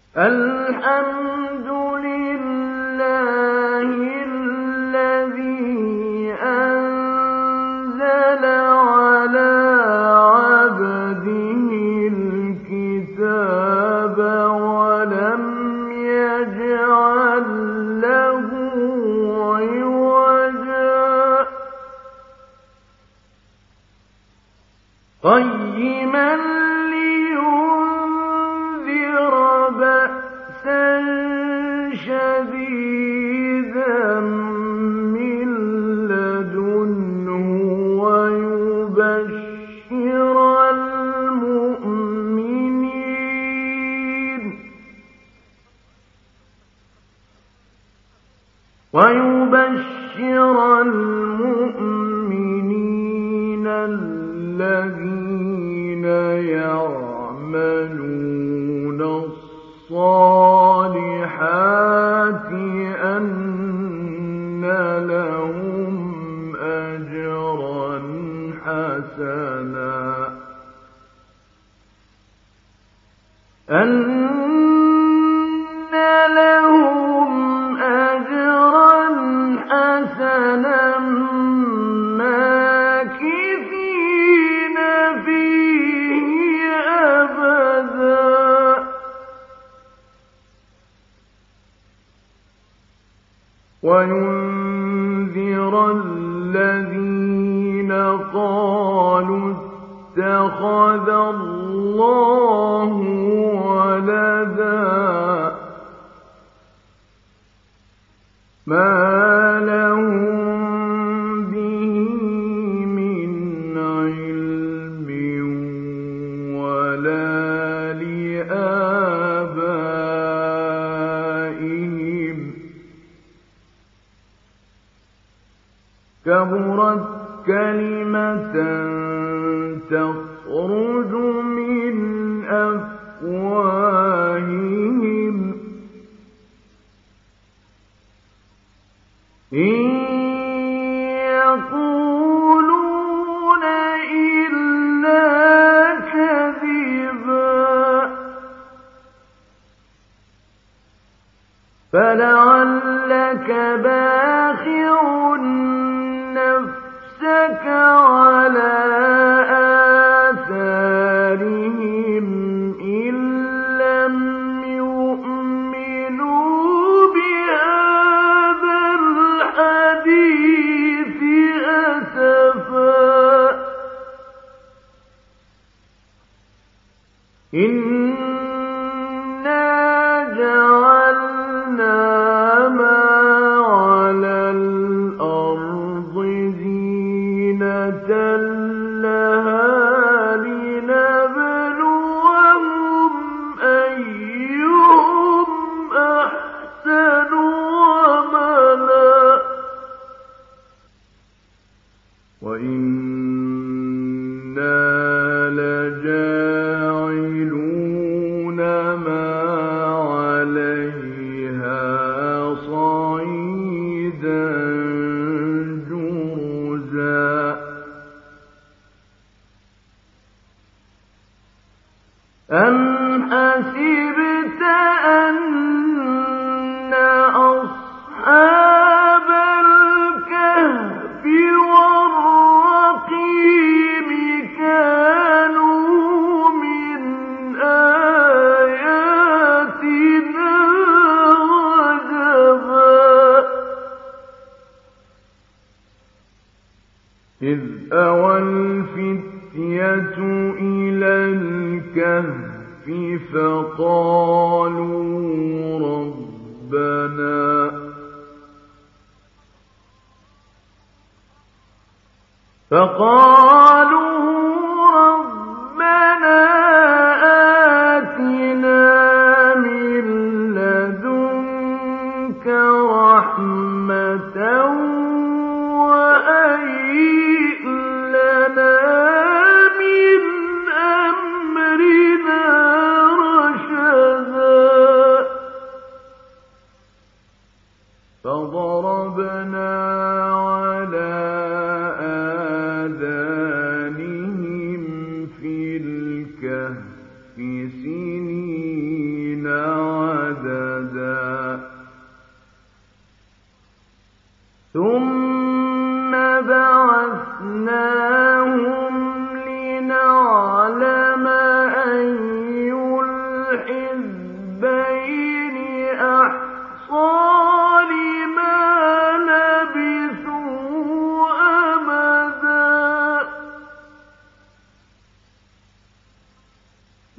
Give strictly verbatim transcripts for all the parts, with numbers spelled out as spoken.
الحمد لله الذي أنزل على عبده الكتاب ولم يجعل له عوجا قيما لينذر بأسا شديدا من لدنه ويبشر المؤمنين ويبشر المؤمنين الذين يعملون الصالحات أن لهم أجرا حسنا أن لهم أجرا حسنا ماكثين فيه أبدا وينذر الذين قالوا اتخذ الله ولدا ما لهم به من علم ولا لآبائهم كبرت كلمة تخرج من أفواههم إن يقولون إلا كذبا فلعلك باخع نفسك على آثارهم إن لم يؤمنوا بهذا الحديث أسفا إنا جعلنا ما على الأرض زينة لها لنبلوهم أيهم أحسن عملا وإنا لجاعلون ما عليها صعيدا جرزا أم حسبت أن أصحاب الكهف والرقيم كانوا من آياتنا عجبا إذ أوى الفتية إلى الكهف فقالوا ربنا فقالوا ربنا آتنا من لدنك رحمة وهيئ لنا من أمرنا رشدا فضربنا على آذانهم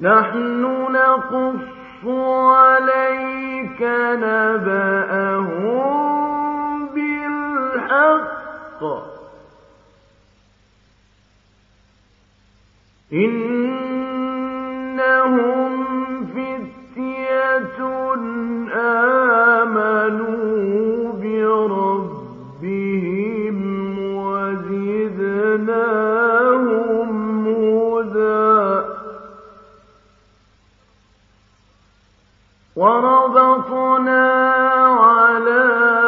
نحن نقص عليك نبأهم بالحق إنهم فتية آمنوا بربهم وزدناهم هدى وربطنا على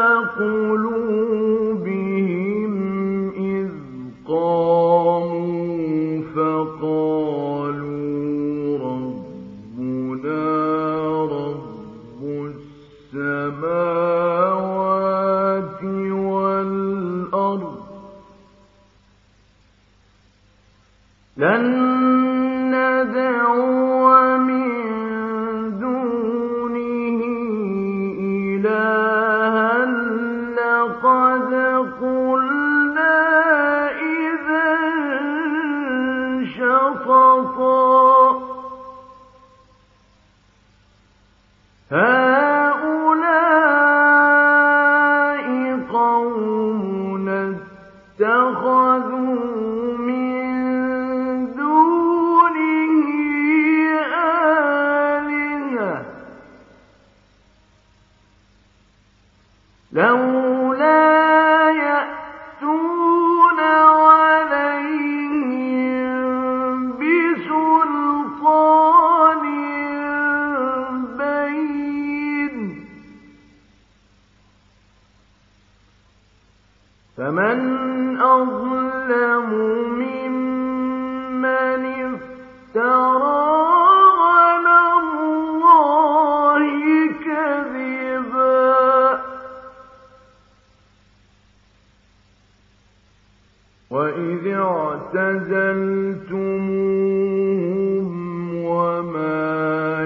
قلوبهم إذ قاموا فقالوا ربنا رب السماوات والأرض لن ندعو من دونه إلها لقد قلنا إذا شططا هؤلاء قومنا اتخذوا من دونه آلهة لولا يأتون عليهم بسلطان بين فمن أظلم ممن افترى على الله كذبا وإذ اعتزلتموهم وما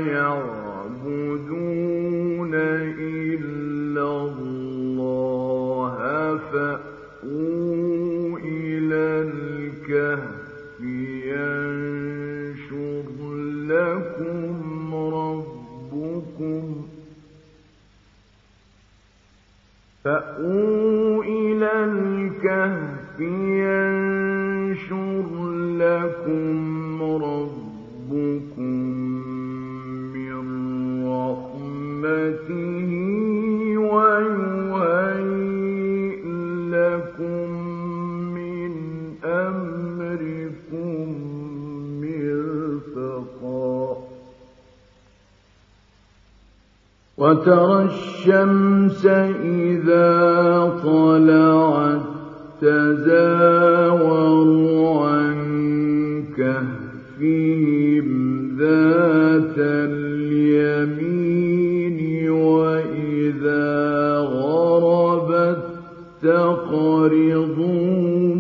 يعبدون إلا الله فأووا إلى الكهف ينشر لكم ربكم فأووا إلى الكهف ينشر لكم ربكم من رحمته ويهيئ لكم من أمركم مرفقا وترى الشمس إذا طلعت تزاور عن كهفهم ذات اليمين وإذا غربت تقرضهم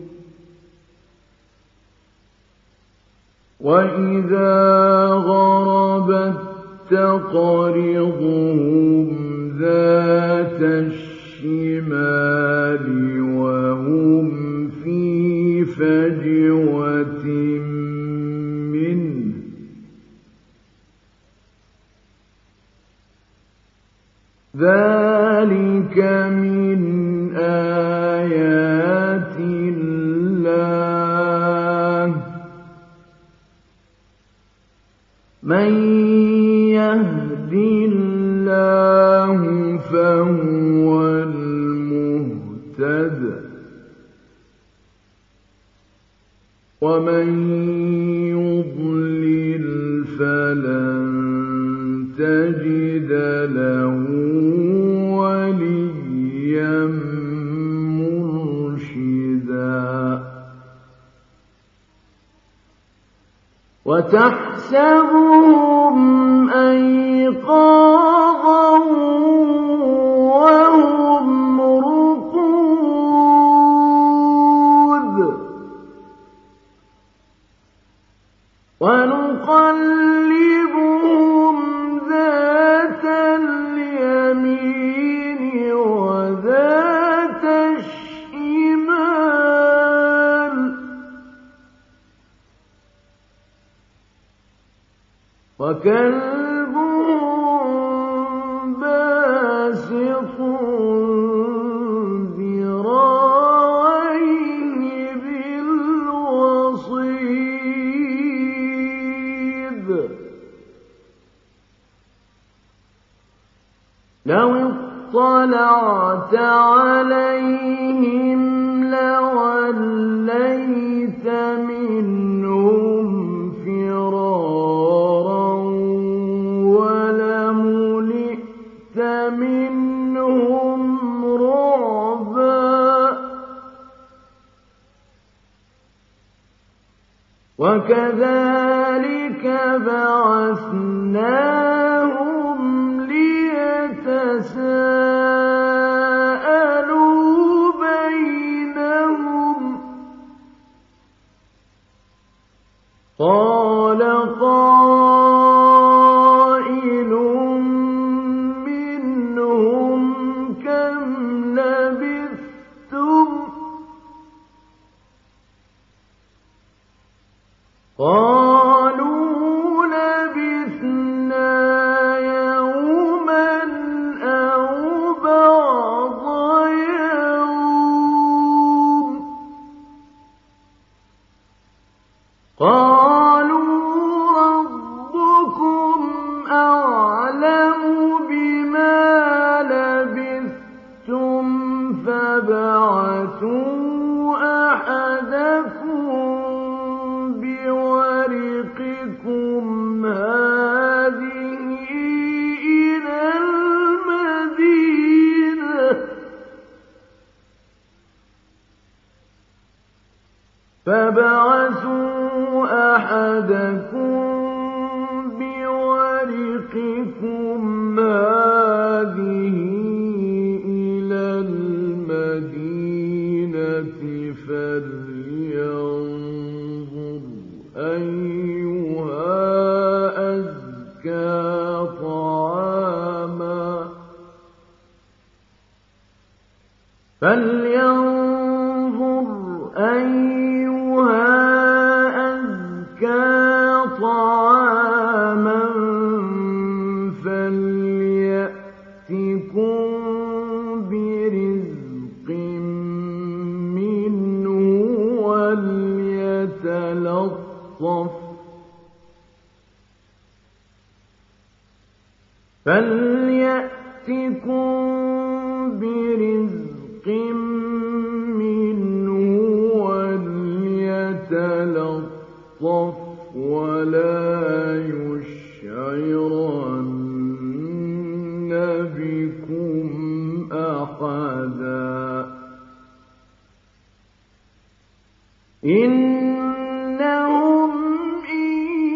وإذا غربت تقرضهم ذات الشمال وهم في فجوة منه ذلك من آيات الله من يهد الله فهو المهتد ومن يضلل فلن تجد له وليا مرشدا وتحسبهم أيقاظا وهم رقود ونقلبهم ذات اليمين وذات الشمال لو اطلعت عليهم لوليت منهم فرارا ولملئت منهم رعبا وكذلك بعثناهم ليتساءلوا بينهم قال قائل منهم كم لبثتم قالوا لبثنا يوما أو بعض يوم قالوا ربكم أعلم بما لبثتم فابعثوا أحدكم بورقكم هذه إلى المدينة فابعثوا أحدكم بورقكم هذه إلى المدينة فلينظر أيها أزكى طعاما فلينظر أيها أزكى طعاما فليأتكم برزق منه وليتلطف فليأتكم برزق منه وليتلطف ولا يشعرن بكم أحدا إنهم إن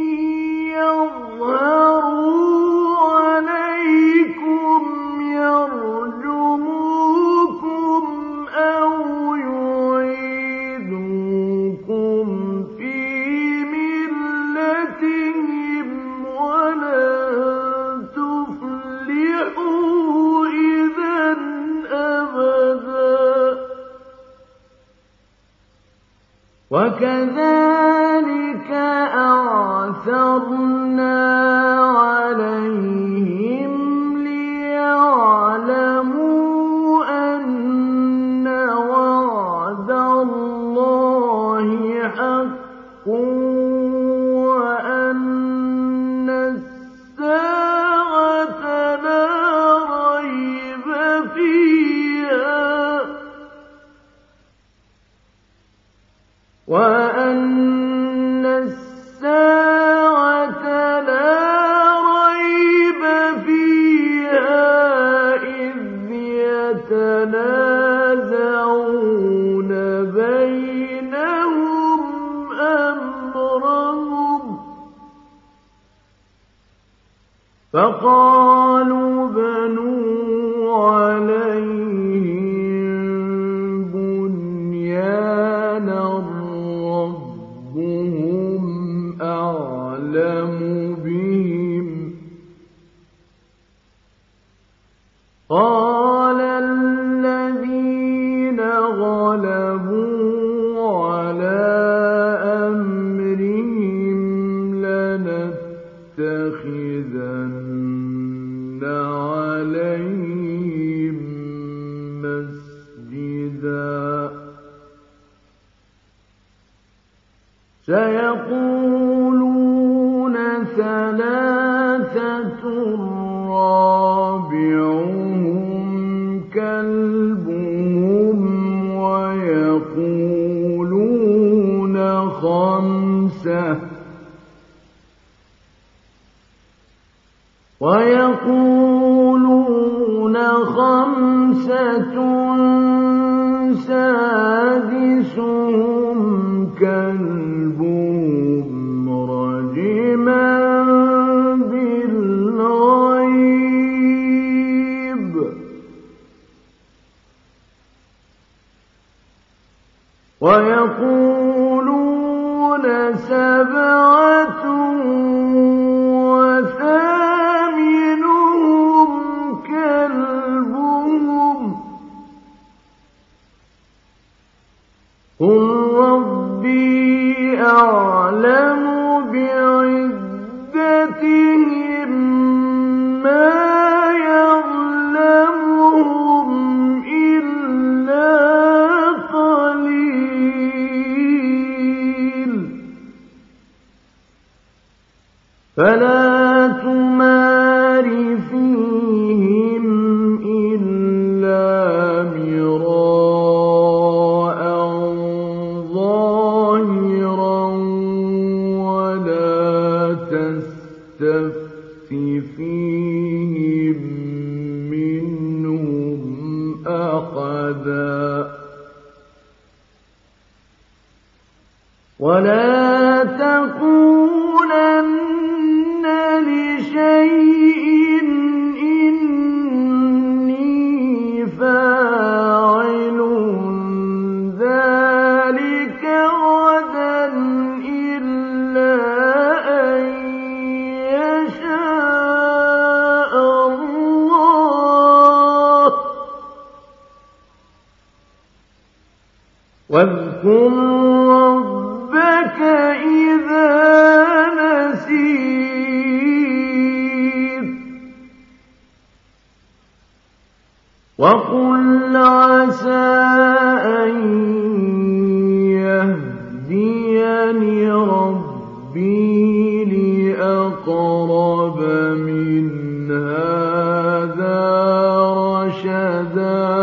يظهروا عليكم يرجموكم أو يعيدوكم في ملتهم ولن تفلحوا إذا أبدا وكذلك أعثرنا عليهم ليعلموا أن وعد الله حق وأن الساعة لا ريب فيها وأن الساعة لا ريب فيها إذ يتنازعون بينهم أمرهم فقالوا بنوا عليهم بنيانا ربهم أعلم بهم قال الذين غلبوا على أمرهم لنتخذن عليهم مسجدا سيقولون ثلاثة رابعون ويقولون خمسة سادسهم كلبهم رجما بالغيب ويقولون سبعة وثامنهم كلبهم قل ربي أعلم بعدتهم ما يعلمهم إلا قليل فلا تمار فيهم إلا مراء ظاهرا ولا تستفت فيهم منهم أحدا ولا تقولن لشيء إني فاعل ذلك غدا إلا أن يشاء الله واذكر ربك إذا نسيت وقل عسى أن يهديني ربي لأقرب من هذا رشدا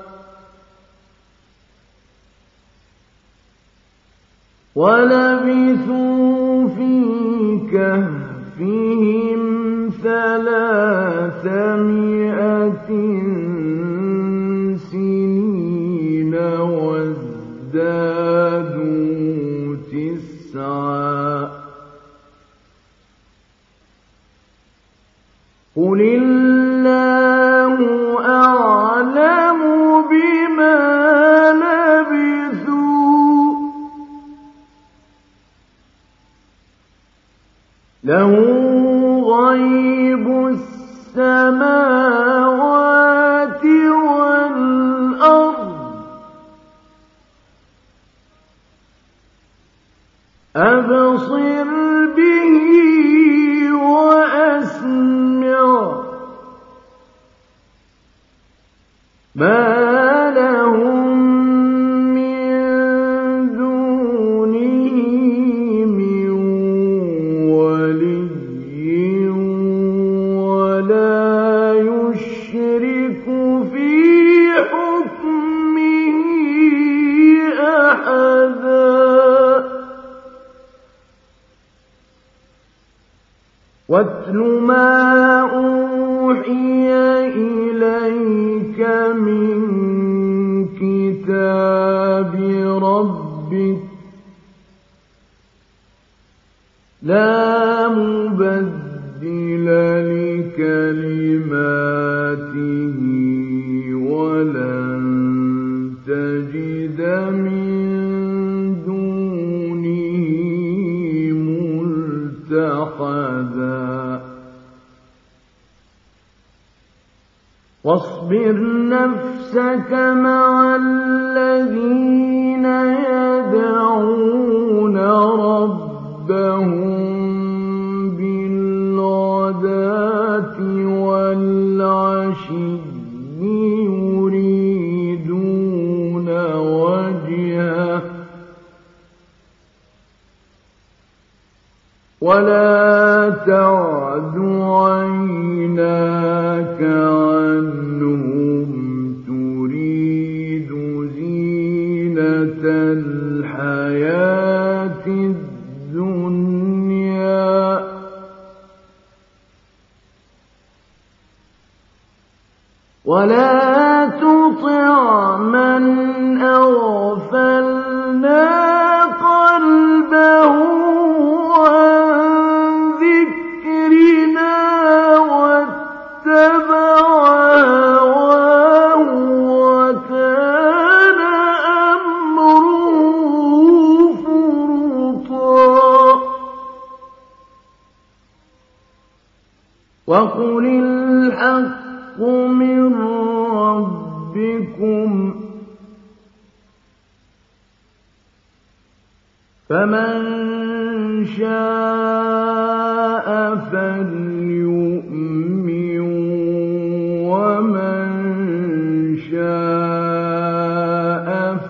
ولبثوا في كهفهم ثلاثمائة سنين وازدادوا تسعا قل الله أعلم بما لبثوا له غيب السماوات والأرض أبصر به وأسمع ما لهم من دونه من ولي ولا يشرك في حكمه أحدا واتل ما أوحي إليك من كتاب ربك لا مبدل لكلماته ولن تجد من دونه ملتحدا واصبر نفسك مع الذين يدعون ربهم بالغداة والعشي يريدون وجهه ولا تعد عيناك عنهم تريد زينة الحياة الدنيا ولا تطع من أغفلنا قلبه عن ذكرنا واتبع هواه وكان أمره فرطا وقل الحق من ربكم فمن شاء فليؤمن ومن شاء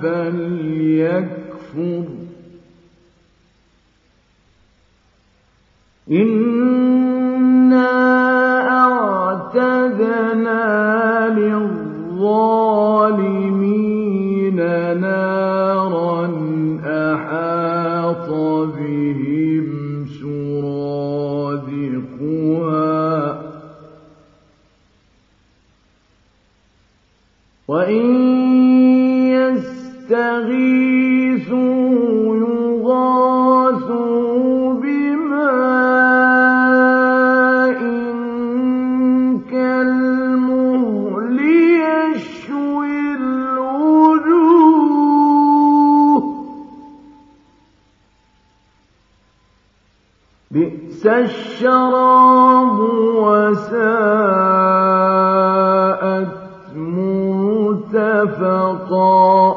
فليكفر إنا أعتدنا للظالمين نارا أحاط بهم سرادقها وإن يستغيثوا يغاثوا بماء كالمهل يشوي الوجوه بئس الشراب وساءت مرتفقا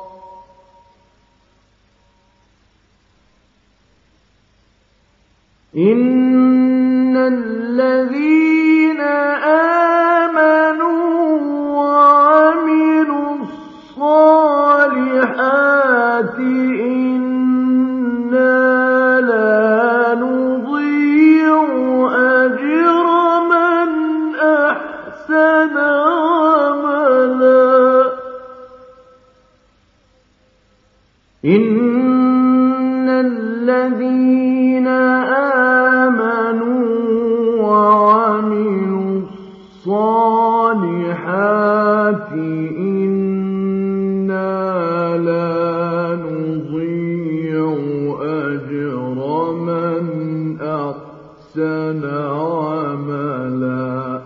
إن الذين آمنوا وعملوا الصالحات إنا لا نضيع أجر من أحسن عملا إن الذين آمنوا وعملوا الصالحات إنا لا نضيع أجر من أحسن عملا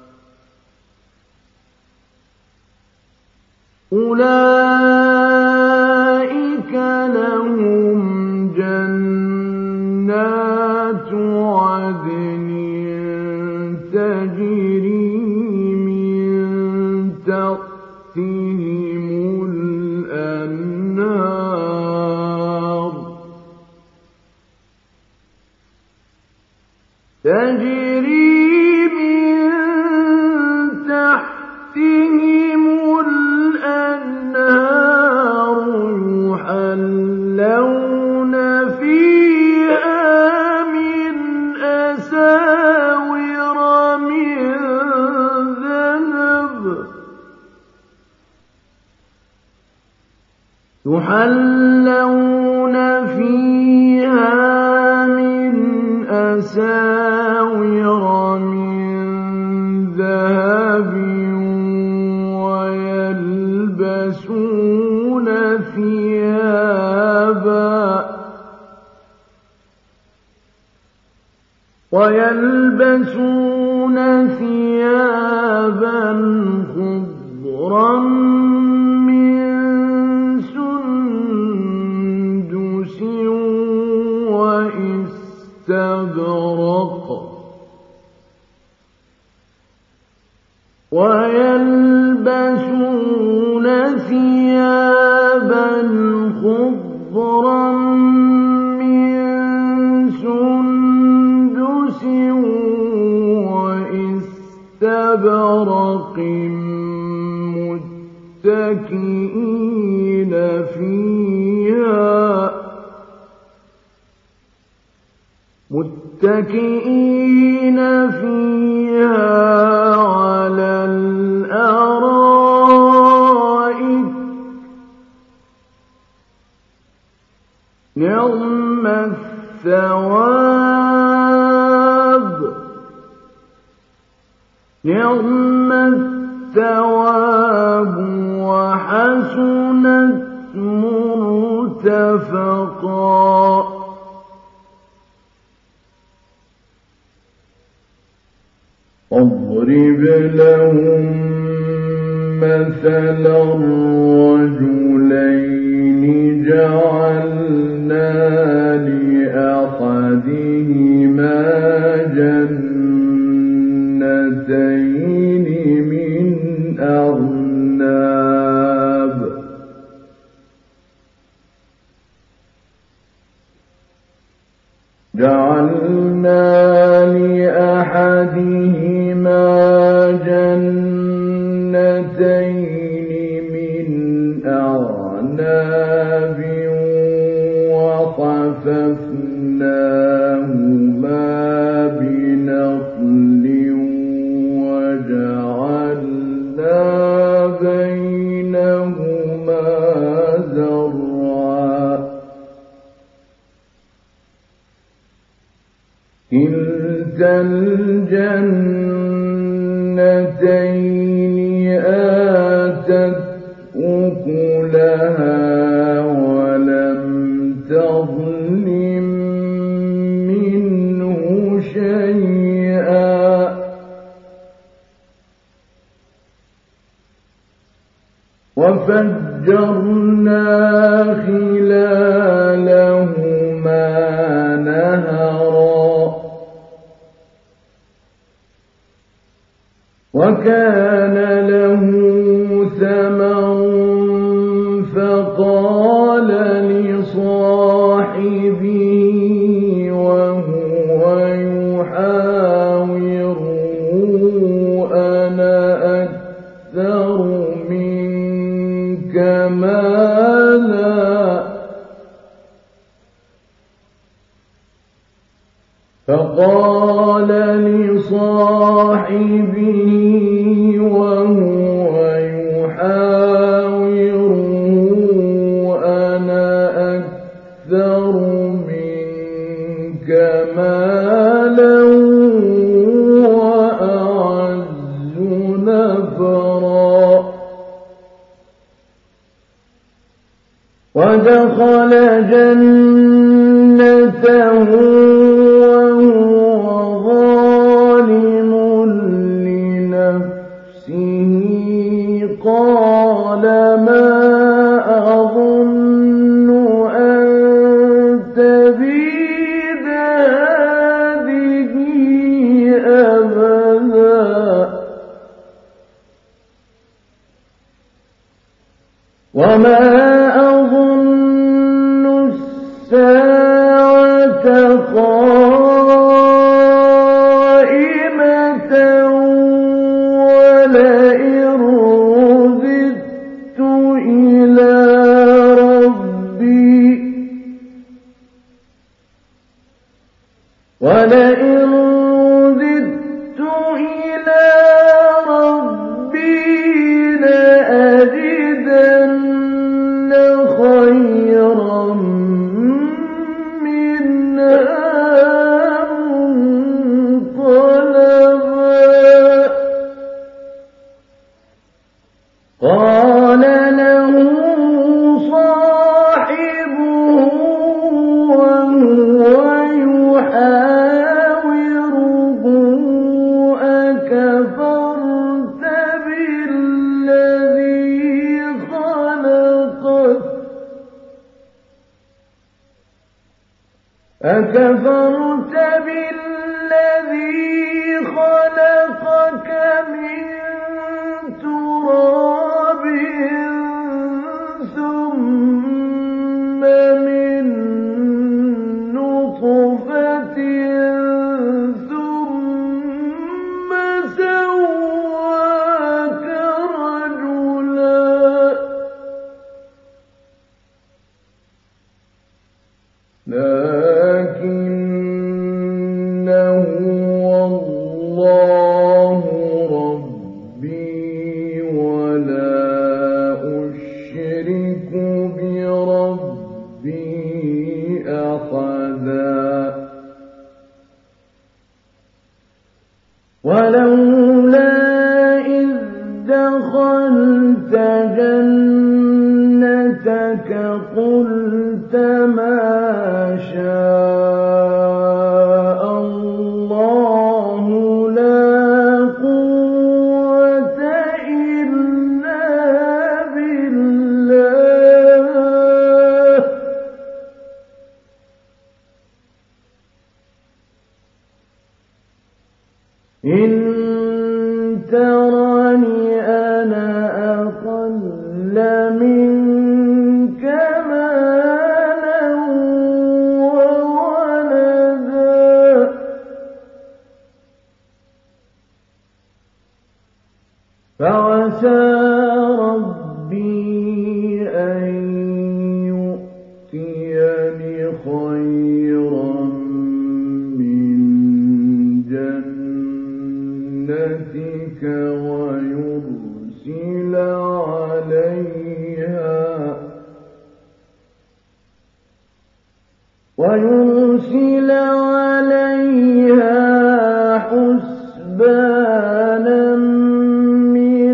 أولئك لهم جنات عدن تجري من تحتهم الأنهار تجري من تحتهم الأنهار يحلون فيها من أساور من ذهب يحلون فيها من أساور من ذهب ويلبسون ثيابا ويلبسون ثيابا خضرا من سندس واستبرق ويلبسون ثيابا خضرا من سندس واستبرق متكئين فيها متكئين فيها على الأرائك نعم الثواب نعم الثواب وحسنت مرتفقا واضرب لهم مثلا الرجلين جعلنا لأحدهما جنتين من أعناب جعلنا لأحدهما جنتين من أعناب وحففناهما بنخل وجعلنا بينهما زرعا كلتا الجنتين آتت أكلها ولم تظلم منه شيئا وفجرنا خلالهما نهرا وكان له ثمر فقال لصاحبه وهو يحاوره أنا أكثر منك مالا فقال لصاحبه وهو يحاوره أنا أكثر منك مالا وأعز نفرا ودخل جنته قال ما أظن أن تبيد هذه أبدا وما أظن الساعة قائمة ولئن ولئن رددت إلى ربي لأجدن خيرا منها منقلبا قال له صاحبه وهو يحاوره أكفرت بالذي خلقك أكفرت بالذي خلقك من تراب ثم من نطفة ثم سواك رجلا لكن فعسى ربي أن يؤتيني خيرا من جنتك ويرسل عليها ويرسل عليها حسبانا من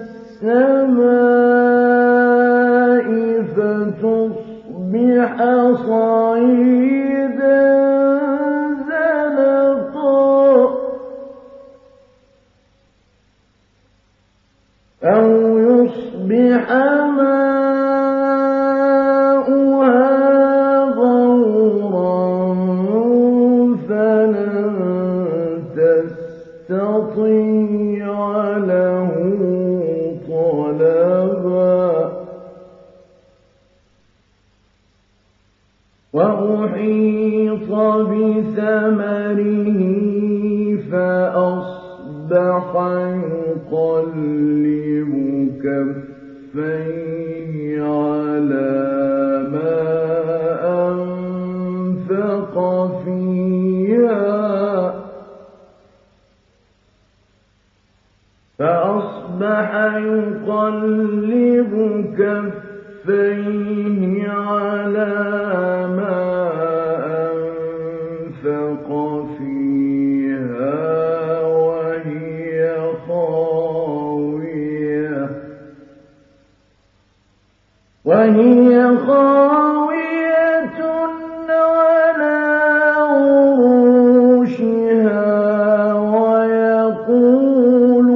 السماء فتصبح صعيدا زلقا أو يصبح له طلبا وأحيط بثمره فأصبح يقلب كفيه على ما أنفق فيها فأصبح يقلب كفيه على ما أنفق فيها وهي خاوية وهي خاوية على عروشها ويقول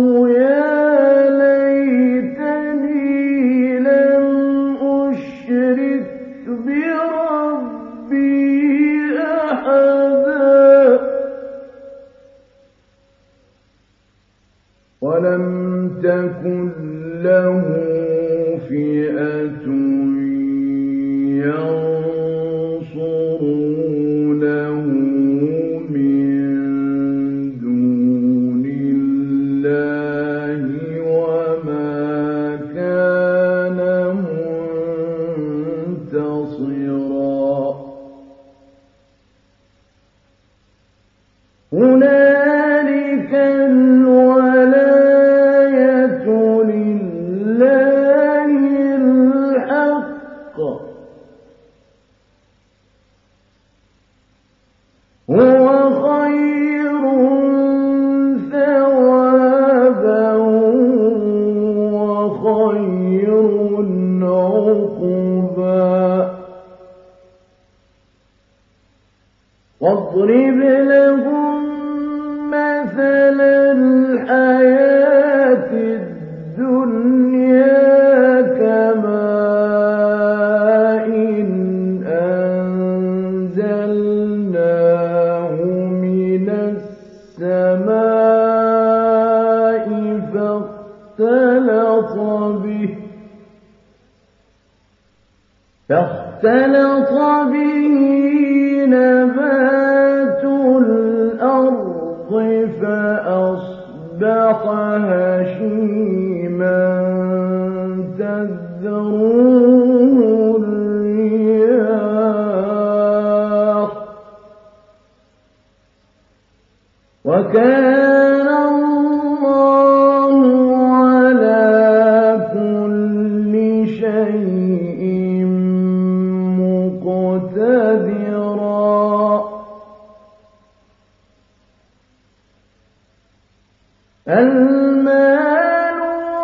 ولم تكن له فئة ينصرونه من دون الله وما كان منتصرا هنالك الولاية لله الحق هو خير ثوابا وخير عقبا واضرب لهم مثل الحياة الدنيا كماء أنزلناه من السماء فاختلط به فاختلط به نبات الأرض فأصبح هشيما تذروه الرياح وكان الله على كل شيء مقتدرا المال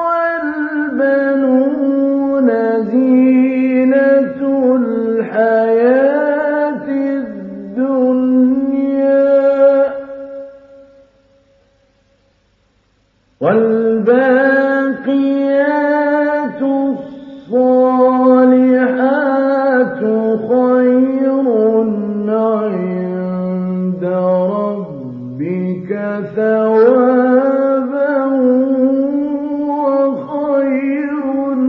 والبنون زينة الحياة الدنيا والباقيات الصالحات خير عند ربك ثوابا وخير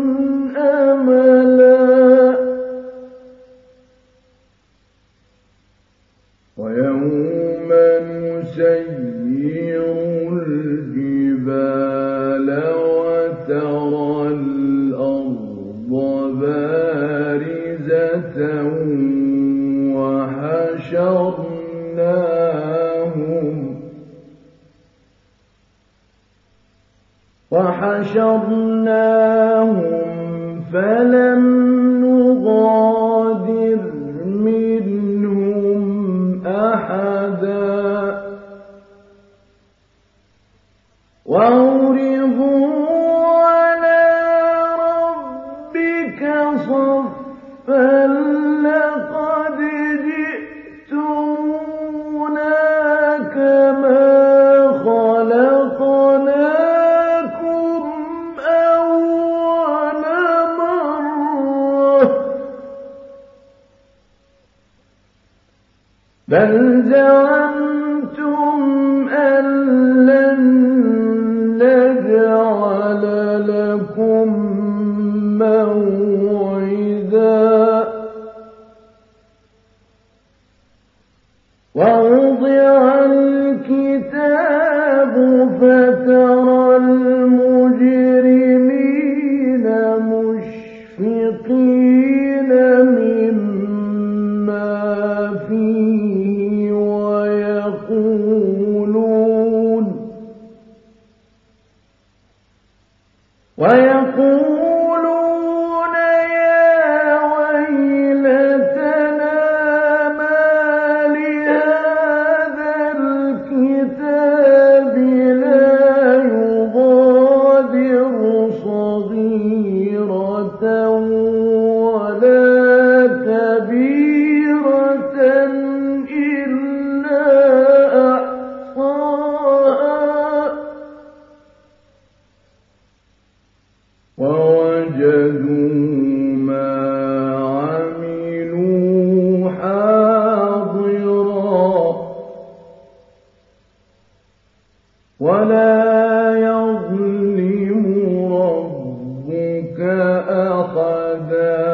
أملا ويوم نسير الجبال وحشرناهم فلم نغادر منهم أحدا وعرضوا على ربك صفا لقد جئتمونا كما خلقناكم أول مرة بل زعمتم أن لن نجعل لكم موعدا ووضع الكتاب فترى المجرمين مشفقين مما فيه ويقولون ويقولون يا ويلتنا ما لهذا الكتاب لا يغادر صغيرة ولا كبيرة إلا أحصاها ووجدوا ما عملوا حاضرا ولا يظلم ربك أحدا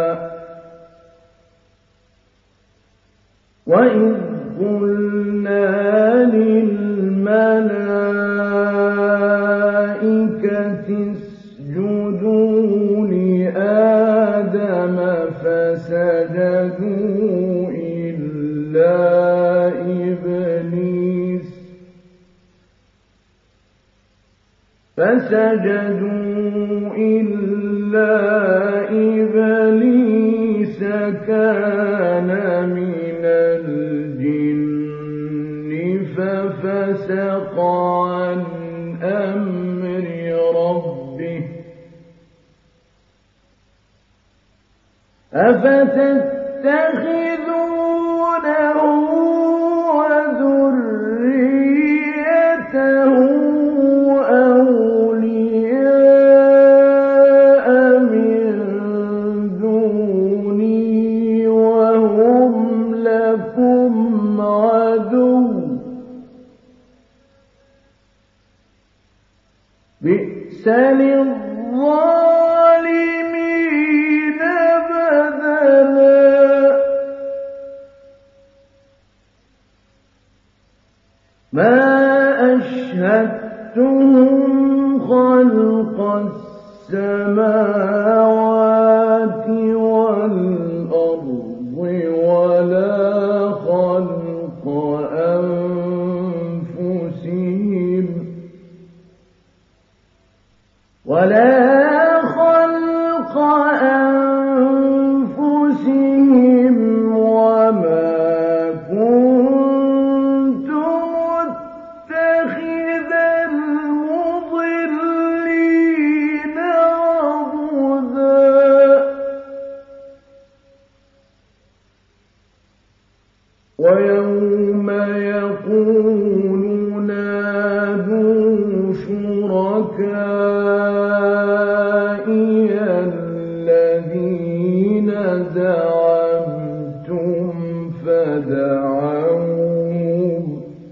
وإذ قلنا للملائكة اسجدوا لآدم فسجدوا إلا إبليس فسجدوا إلا إبليس كان من الجن ففسق عن أمر ربه أفتتخذونه وذريته أولياء من دوني وهم لكم عدو بئس للظالمين بدلا ما أشهدتهم خلق السماوات والأرض ولا خلق أنفسهم ولا خلق أنفسهم وما كنت متخذ المضلين عضدا ويوم يقول نادوا شركائي الذين زعمتم فدعوهم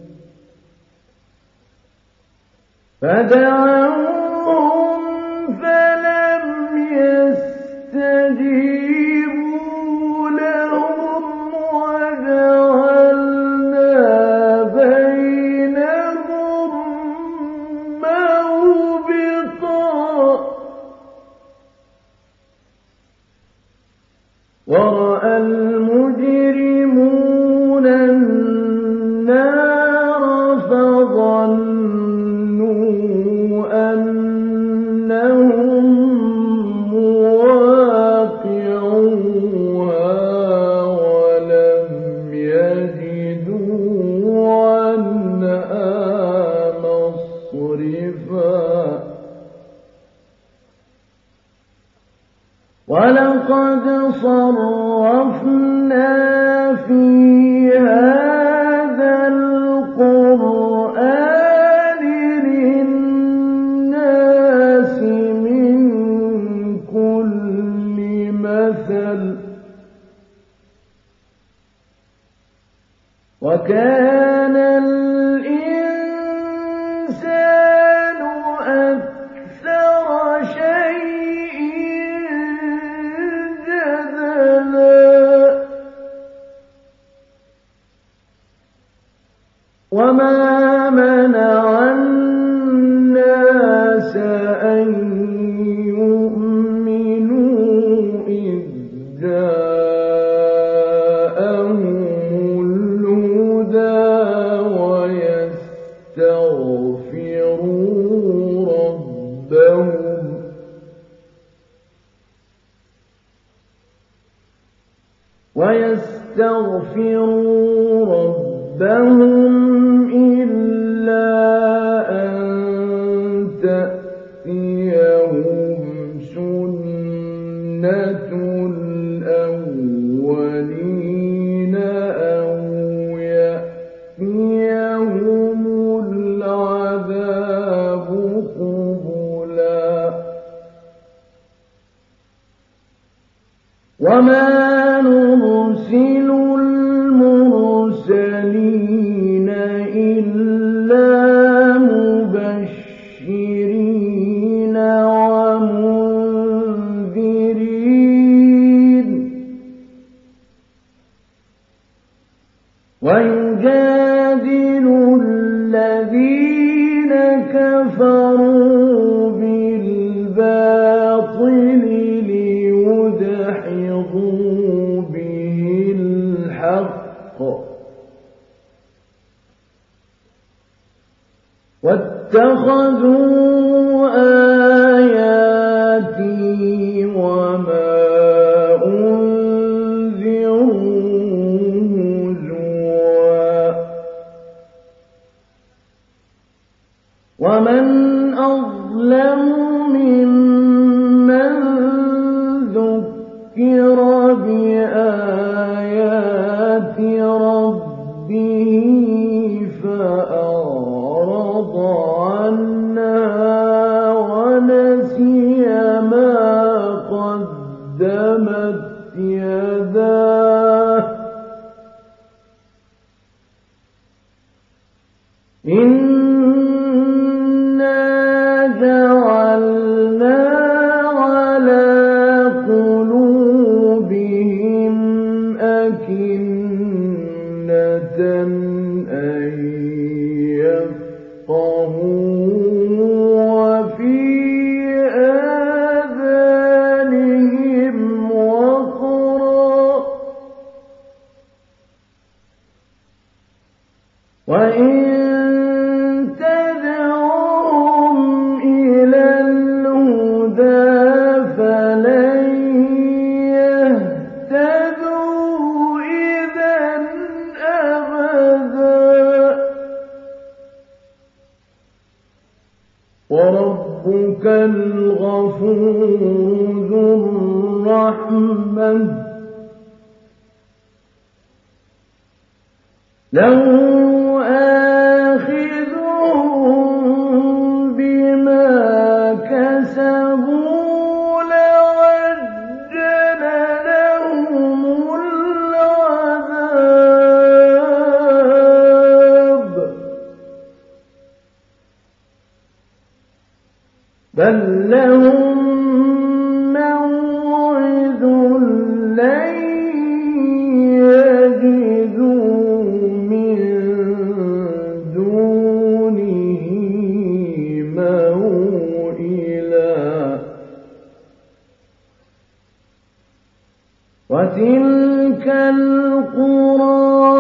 فدعوهم فلم يستجيبوا لهم وجعلنا بينهم موبقا ورأى المجرمون النار فظنوا أن مُسْرِفًا وَلَقَدْ صَرَّفْنَا فِي هَذَا الْقُرْآنِ لِلنَّاسِ مِنْ كُلِّ مَثَلٍ وَكَانَ الْإِنسَانُ أَكْثَرَ شَيْءٍ جَدَلًا وَمَا مَنَعَ النَّاسَ أَن يُؤْمِنُوا إِذْ جَاءَهُمُ الْهُدَىٰ وَيَسْتَغْفِرُوا رَبَّهُمْ وَيَسْتَغْفِرُوا رَبَّهُمْ إِلَّا أَن تَأْتِيَهُمْ سُنَّةُ الْأَوَّلِينَ أَوْ يَأْتِيَهُمُ الْعَذَابُ قُبُلًا وَمَا نُرْسِلُ الْمُرْسَلِينَ إِلَّا مُبَشِّرِينَ وَمُنذِرِينَ وَيُجَادِلُ الَّذِينَ كَفَرُوا بِالْبَاطِلِ لِيُدْحِضُوا بِهِ الْحَقَّ وَاتَّخَذُوا آيَاتِي وَمَا أُنذِرُوا هُزُوًا وَمَنْ أَظْلَمُ مِمَّنْ ذُكِّرَ بِآيَاتِ رَبِّهِ فَأَعْرَضَ عَنْهَا وَنَسِيَ مَا قَدَّمَتْ يَدَاهُ إِنَّا جَعَلْنَا عَلَى قُلُوبِهِمْ أَكِنَّةً أَن يَفْقَهُوهُ وَفِي آذَانِهِمْ وَقْرًا وَإِن تَدْعُوهُمْ إِلَى الْهُدَىٰ فَلَن يَهْتَدُوا إِذًا أَبَدًا وَرَبُّكَ الْغَفُورُ ذُو الرَّحْمَةِ لَوْ آخِذُهُم بِمَا كَسَبُوا لَعَجَّلَ لَهُمُ الْعَذَابَ بَل لَّهُم مَّوْعِدٌ لَّن يَجِدُوا مِن دُونِهِ مَوْئِلًا وَتِلْكَ الْقُرَىٰ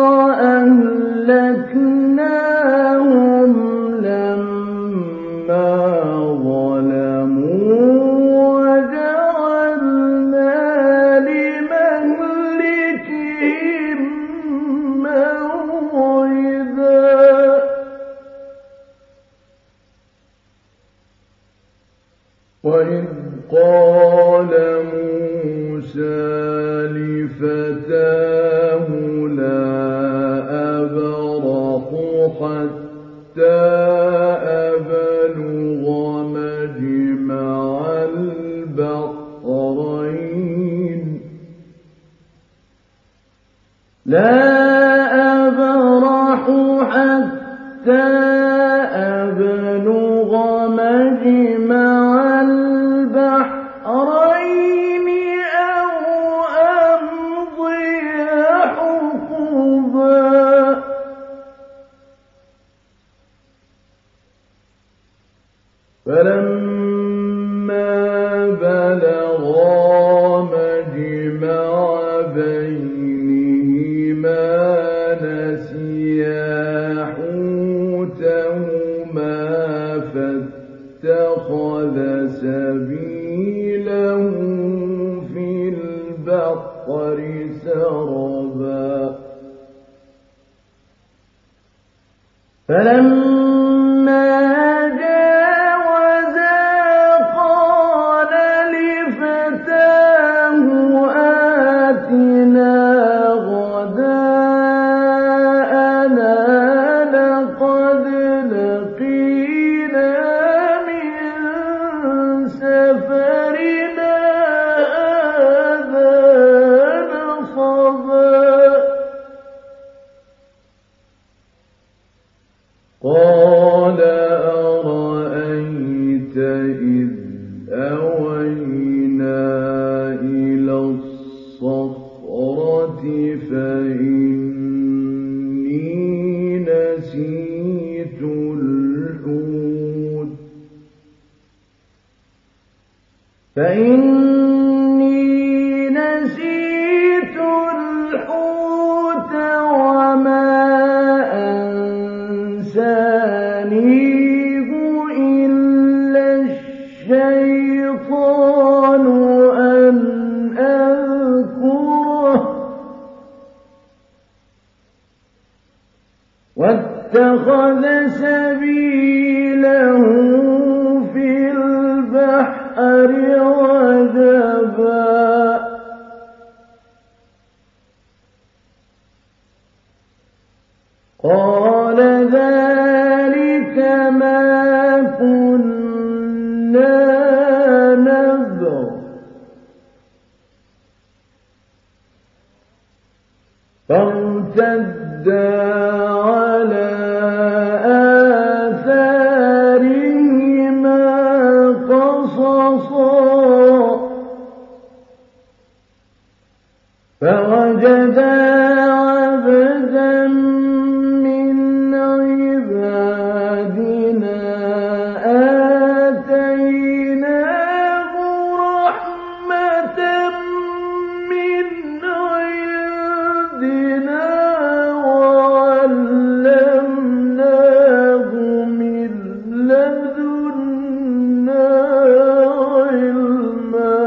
أَهْلَكْنَاهُمْ لَمَّا ظَلَمُوا وَجَعَلْنَا لِمَهْلِكِهِم مَّوْعِدًا وإذ قال موسى لفتاه لا أبرح حتى أبلغ مجمع البحرين لا أبرح حتى أبلغ مجمع البحرين أو أمضي حقبا فلما بلغا مجمع بينهما نسيا حوتهما فاتخذ سبيله في البحر سربا فلما جاوزا قال لفتاه آتنا غداءنا لقد لقينا من سفرنا هذا نصبا قال أرأيت إذ أوينا إلى الصخرة فإني نسيت الحوت فإني نسيت الحوت وما أنسانيه إلا الشيطان أن أذكره واتخذ سبيله في البحر عجبا قال ذلك ما كنا نبغ فارتدا على آثارهما قصصا فوجدا عبدا من عبادنا آتيناه رحمة من عندنا وعلمناه من لدنا علما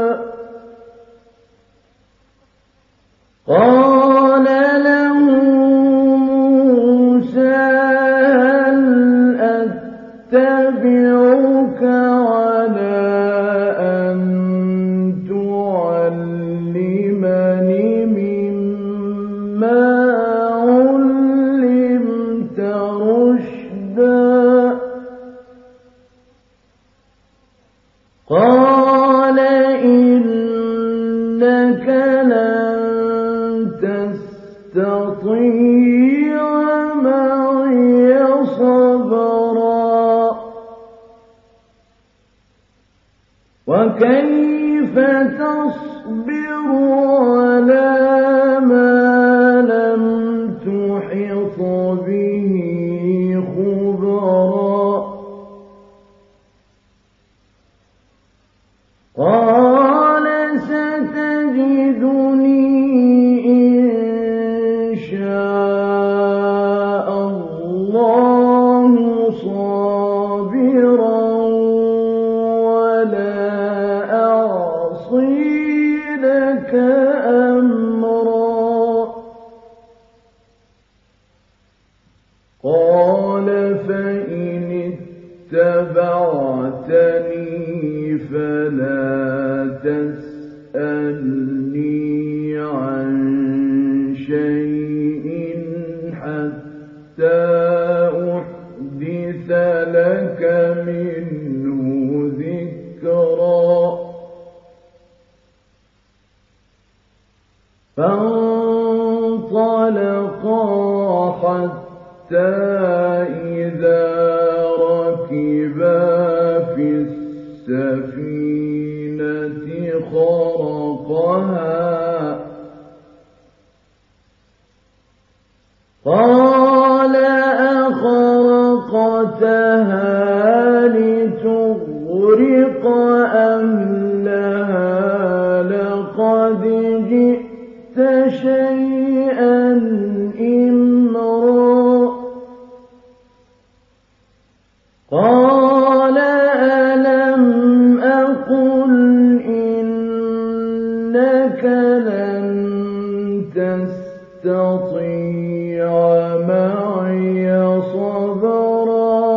قال له موسى هل أتبعك على أن تعلمني مما علمت رشدا قال إنك لن تستطيع معي صبرا وكيف تصبر على ما لم تحط به خبرا قال ستجدني إن شاء الله صابرا ولا أعصي لك أمرا قال فإن اتبعتني فإن فانطلقا حتى إذا ركبا في السفينة خرقها قال أخرقتها لتغرق أهلها لقد جئت شيئا إمرا قال ألم أقل إنك لن تستطيع معي صبرا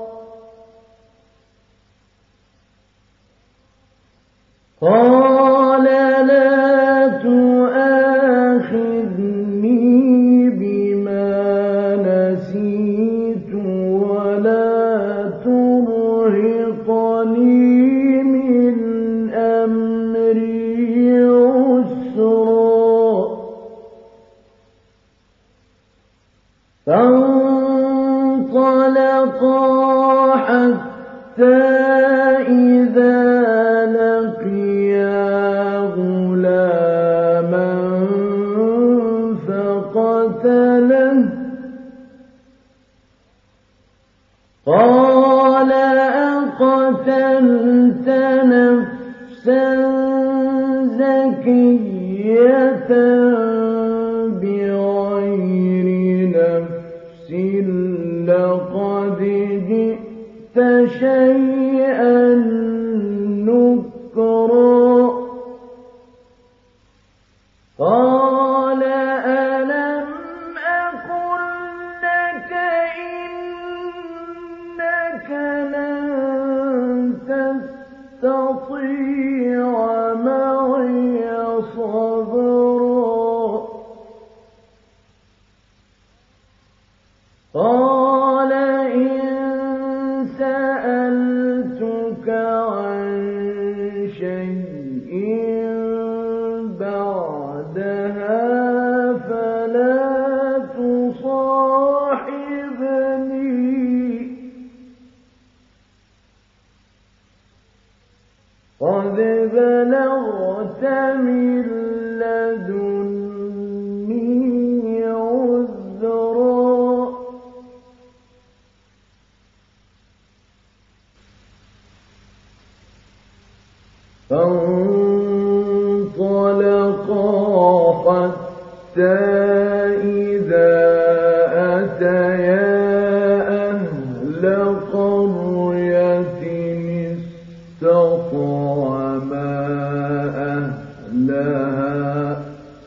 قال لا تؤاخذني بما نسيت ولا ترهقني من أمري عسرا فانطلقا حتى إذا لقيا غلاما فقتله قال أقتلت نفسا زكية بغير نفس لقد جئت شيئا نكرا قال ألم أقل لك إنك لن تستطيع معي صبرا قال إن سألتك عن شيء بعدها فلا تصاحبني قد بلغت من لدني عذرا فانطلقا حتى إذا أتيا أهل قرية استطعما أهلها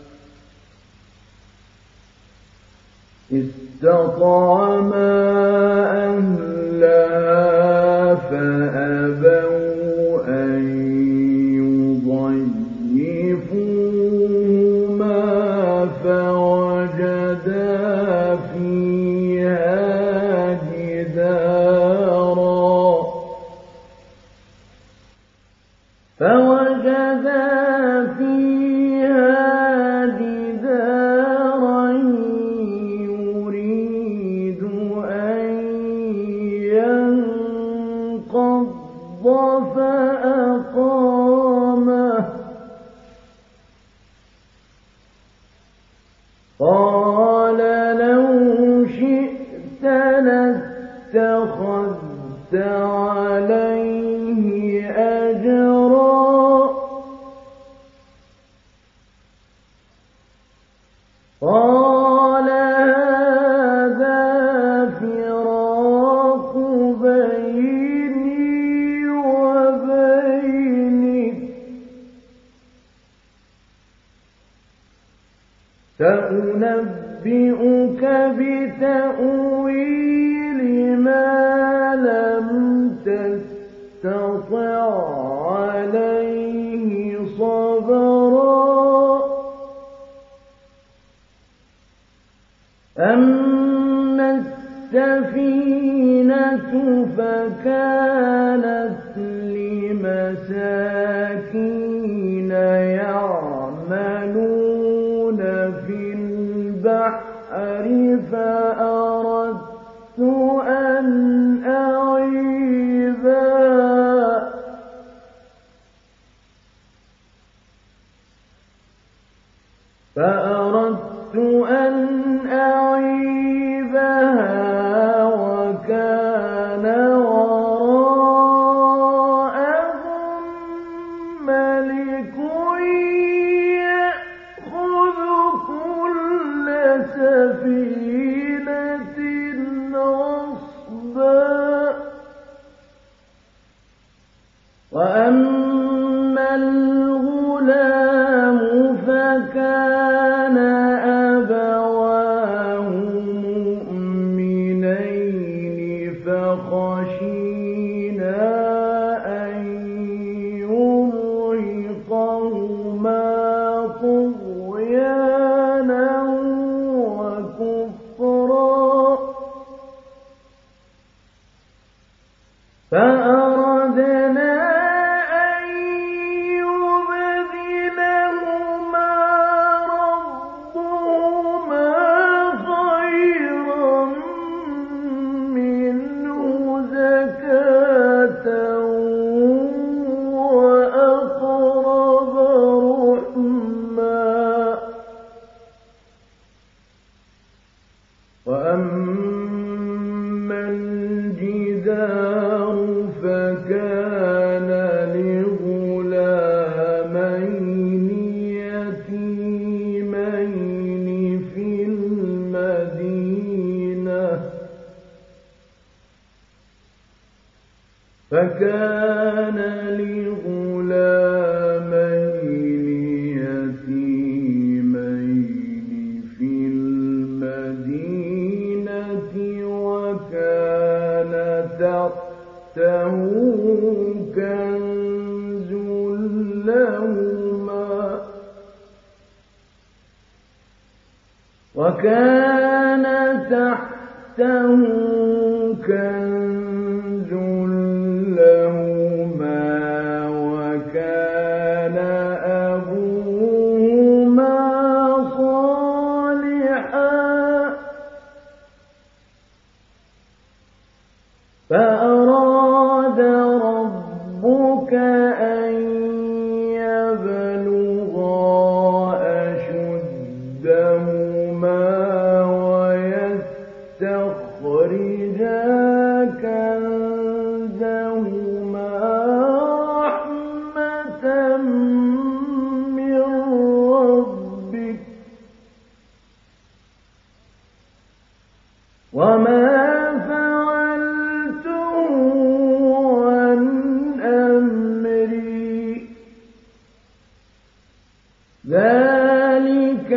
استطعما أهلها فأبوا أن يضيفوهما فوجدا فيها جدارا فوجدا فيها جدارا يريد أن ينقض فأقامه قال لو شئت لاتخذت عليه أجرا قال هذا فراق بيني وبينك سأنبئك بتأويل ما لم تستطع عليه صبرا أما السفينة فكانت لمساكين يعملون وأما الغلام فكان أبواه مؤمنين فخشينا أن يرهقهما طغيانا وكفرا فأردنا وأما الجدار فكان لغلامين يتيمين في المدينة فكان لغلامين يتيمين في المدينة وكان تحته كنز لهما وكان تحته كنز لهما وكان أبوهما صالحا فأراد ربك أن يبلغا أشدهما ويستخرجا كنزهما رحمة من ربك وما ذلك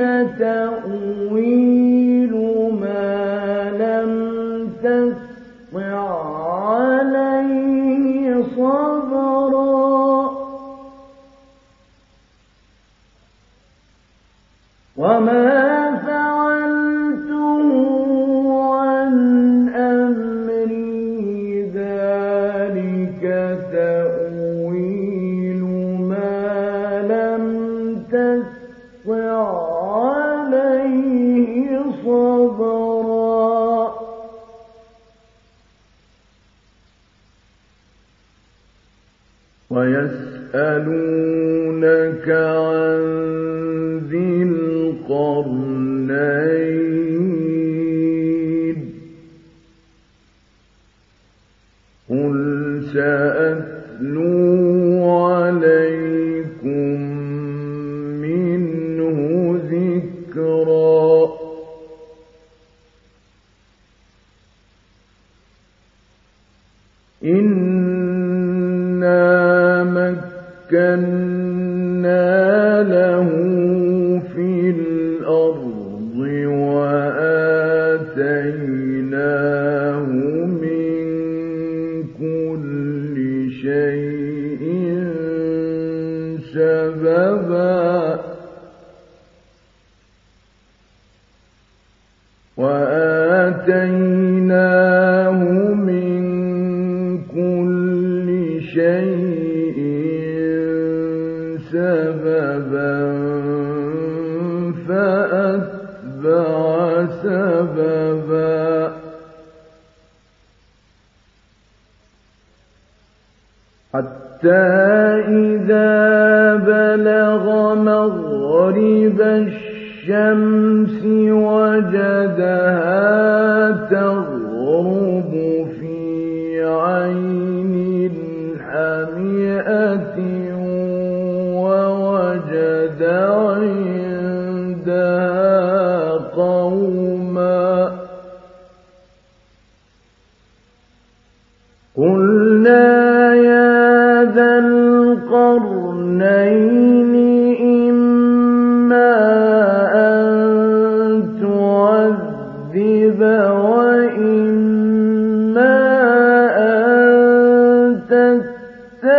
تأويل ما لم تسطع عليه صبرا وما فعلته عن أمري ذلك تأويل ما لم تسطع عليه صبرا ويسألونك عن ذي القرنين قل سأتلو عليكم منه ذكرا إنا مكنا له في الأرض وآتيناه من كل شيء سببا وآتيناه من كل شيء سببا فأتبع سببا حتى إذا بلغ مغرب الشمس وجدها تغرب في عين حمئة ووجد عندها قوما قلنا يا ذا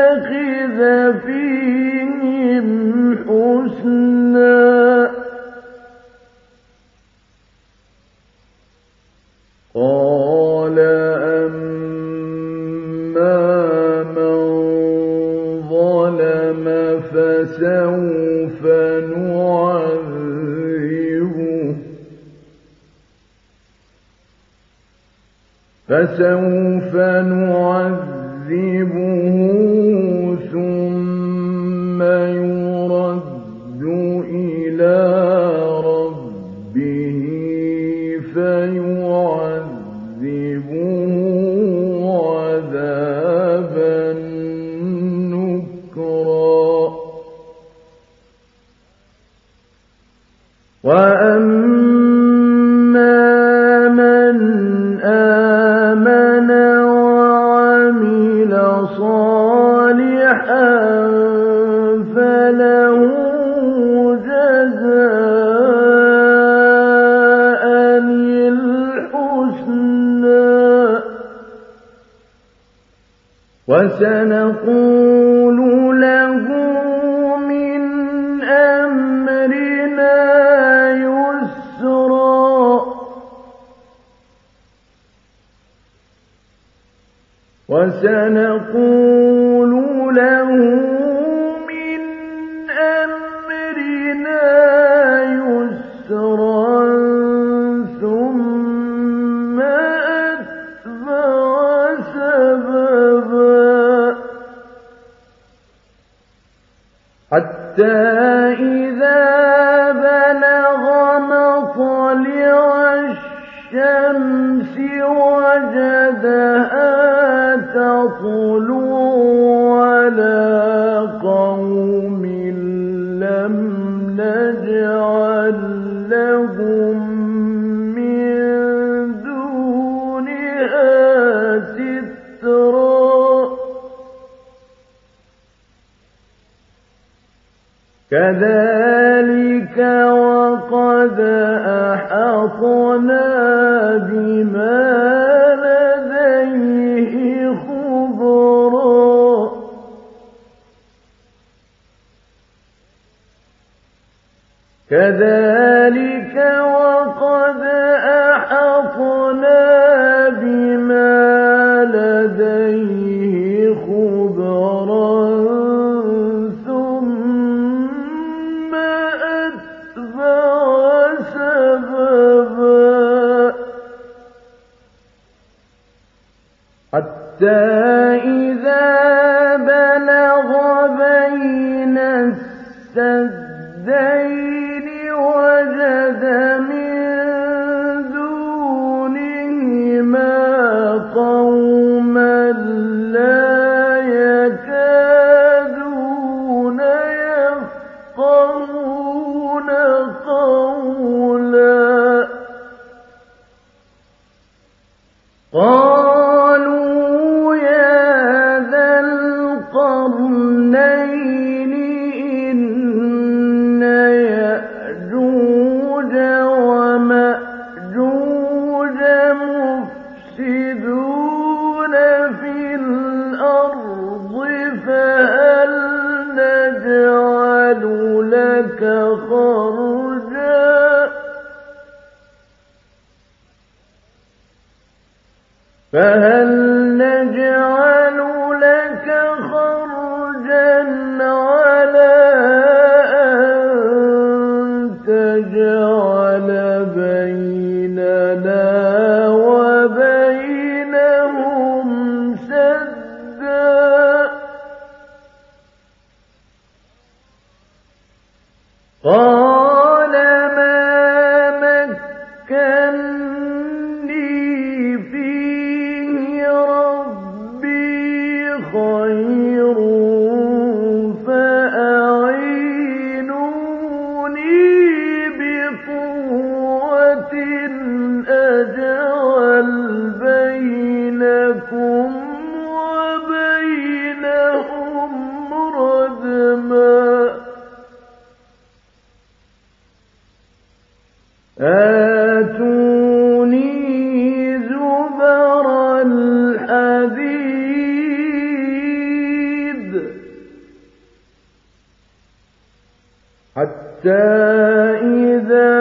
نتخذ فيهم حسنا قال أما من ظلم فسوف نعذبه فسوف نعذبه ثم يرد إلى ربه فيعذبه عذابا نكرا وأما من آمن وعمل صالحا فله جزاء الحسنى وسنقول له من أمرنا يسرا وسنقول له من أمرنا يسرا ثم أتبع سببا حتى إذا بلغ مطلع الشمس وجدها تطلع على قوم لم نجعل لهم من دونها سترا كذلك وقد أحطنا بما لديه خبرا كذلك وقد أحطنا بما لديه خبرا ثم أتبع سببا حتى إذا بلغ بين السدين وجد من دونهما قوما لا يكادون يفقهون قولا قالوا يا ذا القرنين إن يأجوج ومأجوج مفسدون في الأرض فهل نجعل لك خرجا فهل نجعل لك خرجا على أن تجعل بيننا وبينهم سدا قال ما مكني فيه ربي خير فأعينوني بقوة أجعل بينكم وبينهم ردما إذا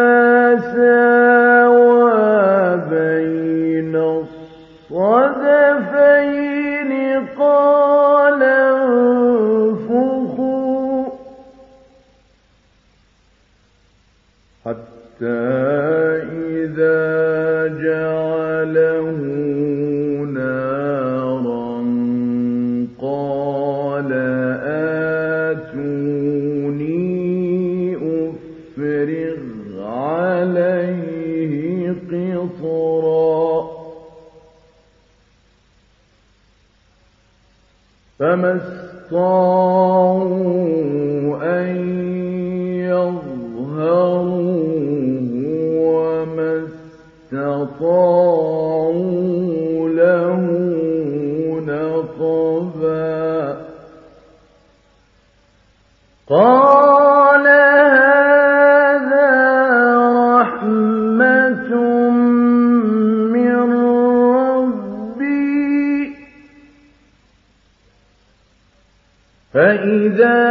ساوى بين الصدفين قال انفخوا حتى إذا جعله نارا قال آتوني أفرغ عليه قطرا فما استطاعوا أن يظهروه وما استطاعوا له نقبا قال هذا رحمة من ربي فإذا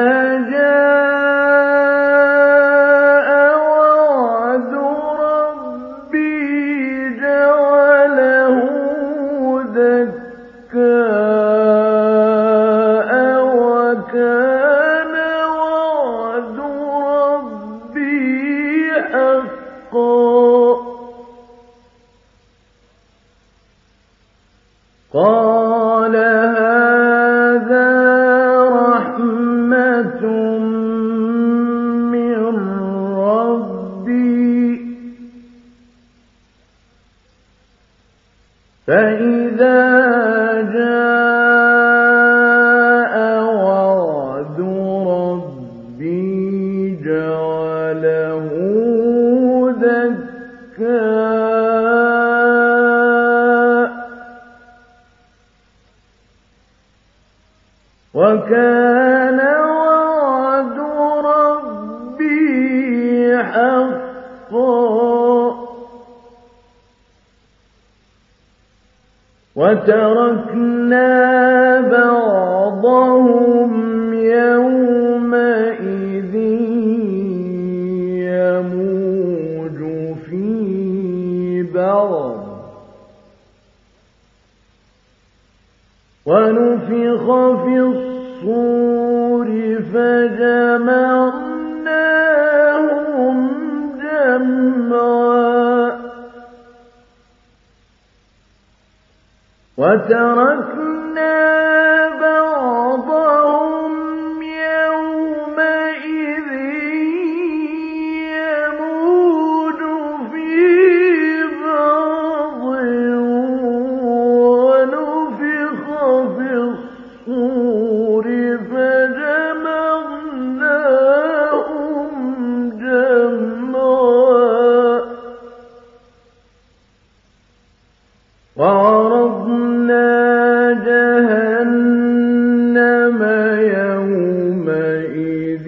جاء وعد ربي جعله دكاء وكان وعد ربي حقا قال هذا رحمة من ربي فإذا جاء وعد ربي جعله دكاء وكان وعد ربي حقا وتركنا بعضهم يومئذ يموج في بعض ونفخ في الصور فجمعناهم جمعا وتركنا بعضهم يومئذ يموج في بعض ونفخ في الصور فجمعناهم جمعا وعرضنا جهنم يومئذ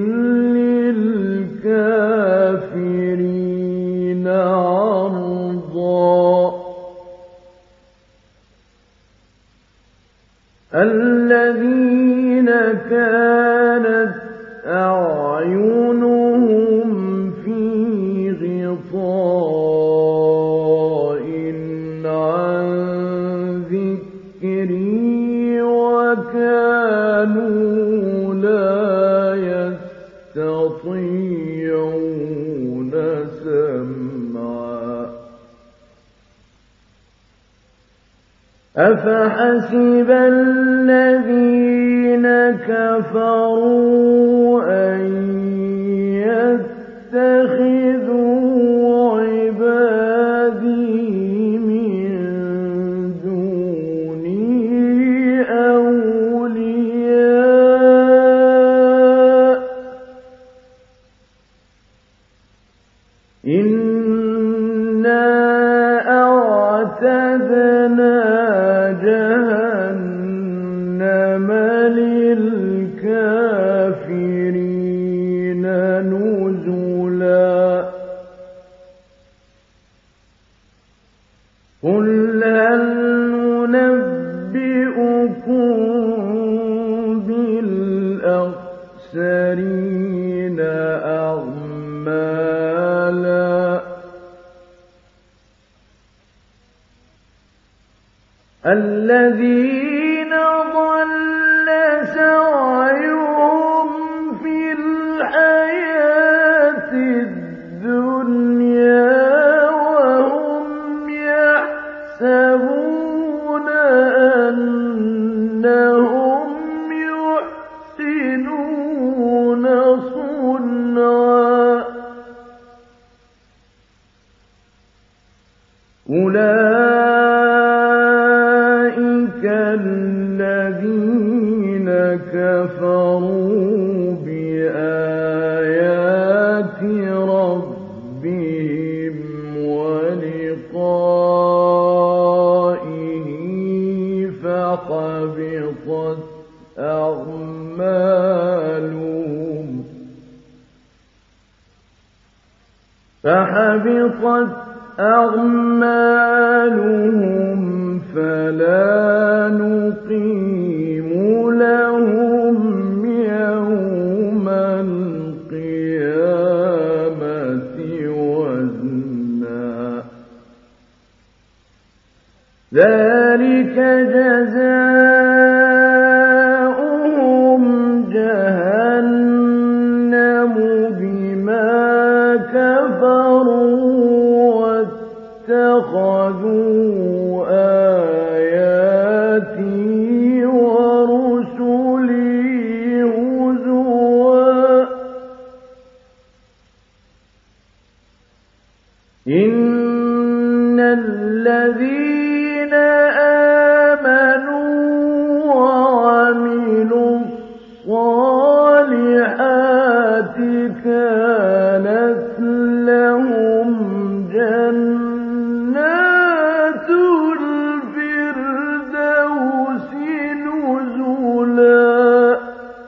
للكافرين عرضا الذين كانت أعينهم في غطاء عن ذكري وكانوا لا يستطيعون سمعا أفحسب الذين كفروا أن يتخذوا عبادي من دوني أولياء إنا أعتدنا جهنم للكافرين نزلا قل هل ننبئكم بالأخسرين أعمالا الذين ضل سعيهم في الحياة الدنيا وهم يحسبون أنهم يحسنون صنعا أولئك الذين كفروا بآيات ربهم ولقائه فحبطت أعمالهم فحبطت أعمالهم فلا نقيم لهم يوم القيامة وزنا ذلك جزاؤهم جهنم بما كفروا اتخذوا آياتي ورسلي هزوا إن الذين آمنوا وعملوا الصالحات كانت لهم جنات الفردوس نزلا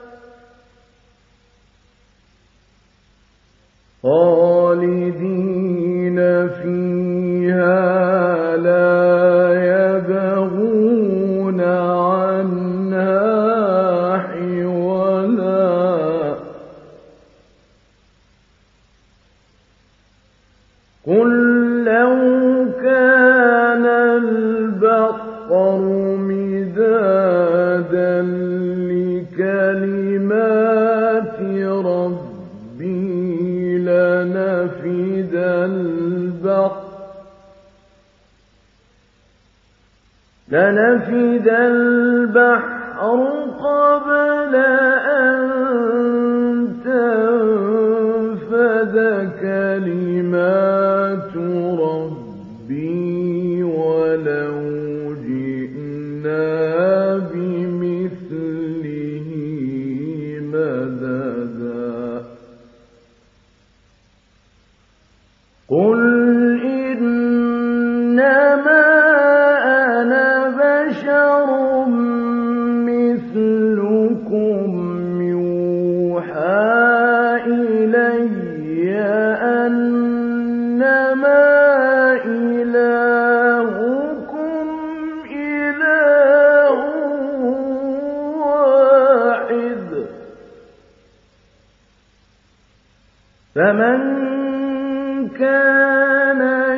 خالدين فيها لا يبغون عنها حولا قل لو كان البحر مدادا لكلمات ربي لنفد البحر لنفد البحر قبل أن تنفد كلمات ربي ولو جئنا بمثله مددا قل إنما أنا بشر مثلكم يوحى إلي أنما إلهكم إله واحد فمن كان